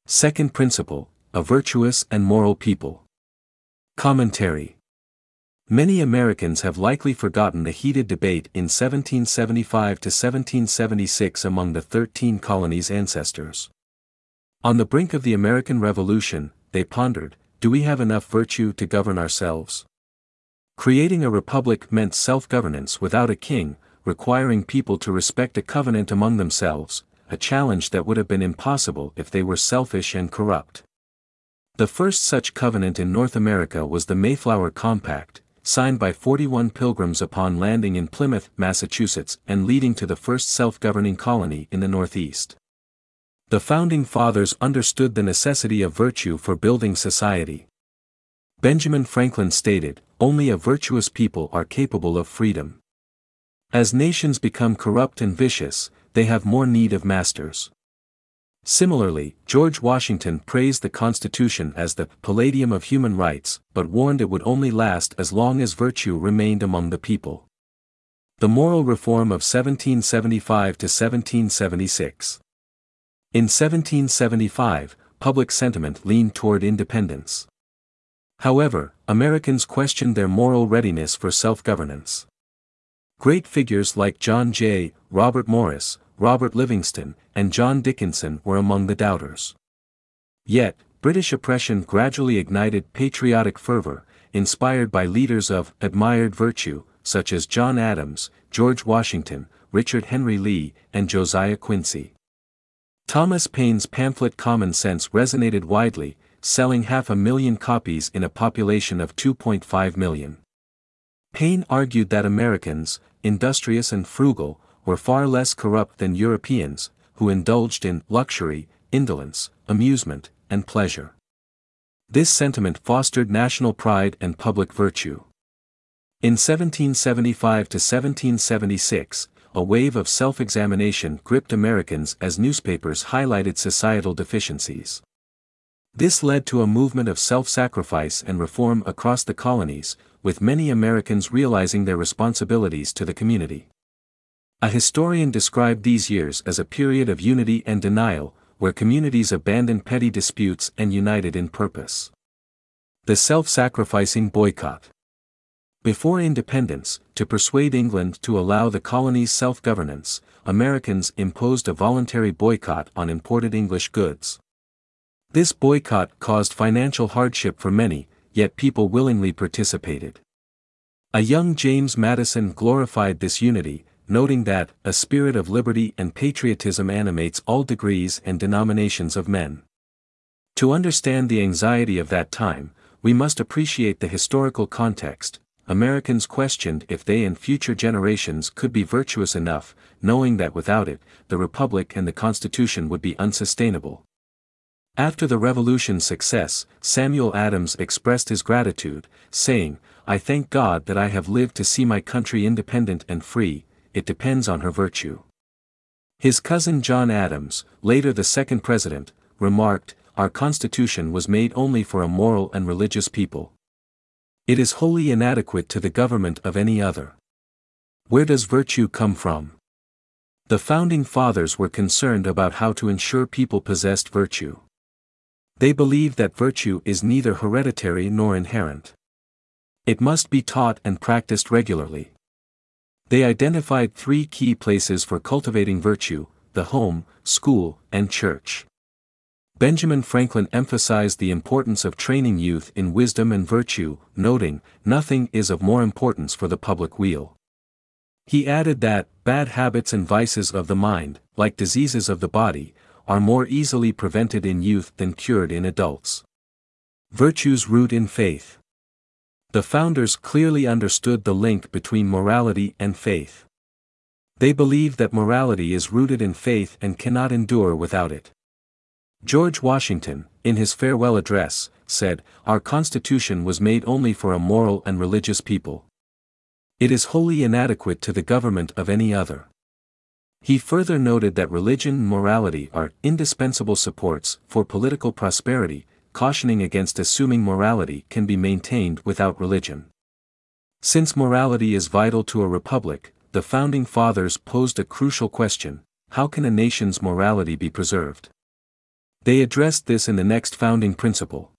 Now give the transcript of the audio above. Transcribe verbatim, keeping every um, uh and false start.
Second principle, a virtuous and moral people. Commentary. Many Americans have likely forgotten the heated debate in seventeen seventy-five to seventeen seventy-six among the thirteen colonies' ancestors. On the brink of the American Revolution, they pondered, do we have enough virtue to govern ourselves? Creating a republic meant self-governance without a king, requiring people to respect a covenant among themselves, a challenge that would have been impossible if they were selfish and corrupt. The first such covenant in North America was the Mayflower Compact, signed by forty-one pilgrims upon landing in Plymouth, Massachusetts, and leading to the first self-governing colony in the Northeast. The Founding Fathers understood the necessity of virtue for building society. Benjamin Franklin stated, "Only a virtuous people are capable of freedom. As nations become corrupt and vicious, they have more need of masters." Similarly, George Washington praised the Constitution as the palladium of human rights, but warned it would only last as long as virtue remained among the people. The Moral Reform of seventeen seventy-five to seventeen seventy-six. In seventeen seventy-five, public sentiment leaned toward independence. However, Americans questioned their moral readiness for self-governance. Great figures like John Jay, Robert Morris, Robert Livingston, and John Dickinson were among the doubters. Yet, British oppression gradually ignited patriotic fervor, inspired by leaders of admired virtue, such as John Adams, George Washington, Richard Henry Lee, and Josiah Quincy. Thomas Paine's pamphlet Common Sense resonated widely, selling half a million copies in a population of two point five million. Paine argued that Americans, industrious and frugal, were far less corrupt than Europeans, who indulged in luxury, indolence, amusement, and pleasure. This sentiment fostered national pride and public virtue. In seventeen seventy-five to seventeen seventy-six, a wave of self-examination gripped Americans as newspapers highlighted societal deficiencies. This led to a movement of self-sacrifice and reform across the colonies, with many Americans realizing their responsibilities to the community. A historian described these years as a period of unity and denial, where communities abandoned petty disputes and united in purpose. The self-sacrificing boycott. Before independence, to persuade England to allow the colonies self-governance, Americans imposed a voluntary boycott on imported English goods. This boycott caused financial hardship for many, yet people willingly participated. A young James Madison glorified this unity, noting that a spirit of liberty and patriotism animates all degrees and denominations of men. To understand the anxiety of that time, we must appreciate the historical context. Americans questioned if they and future generations could be virtuous enough, knowing that without it, the Republic and the Constitution would be unsustainable. After the Revolution's success, Samuel Adams expressed his gratitude, saying, "I thank God that I have lived to see my country independent and free. It depends on her virtue." His cousin John Adams, later the second president, remarked, "Our Constitution was made only for a moral and religious people. It is wholly inadequate to the government of any other." Where does virtue come from? The Founding Fathers were concerned about how to ensure people possessed virtue. They believed that virtue is neither hereditary nor inherent. It must be taught and practiced regularly. They identified three key places for cultivating virtue: the home, school, and church. Benjamin Franklin emphasized the importance of training youth in wisdom and virtue, noting, "Nothing is of more importance for the public weal." He added that, "Bad habits and vices of the mind, like diseases of the body, are more easily prevented in youth than cured in adults." Virtue's root in faith. The founders clearly understood the link between morality and faith. They believed that morality is rooted in faith and cannot endure without it. George Washington, in his farewell address, said, "Our Constitution was made only for a moral and religious people. It is wholly inadequate to the government of any other." He further noted that religion and morality are indispensable supports for political prosperity, cautioning against assuming morality can be maintained without religion. Since morality is vital to a republic, the Founding Fathers posed a crucial question: how can a nation's morality be preserved? They addressed this in the next founding principle.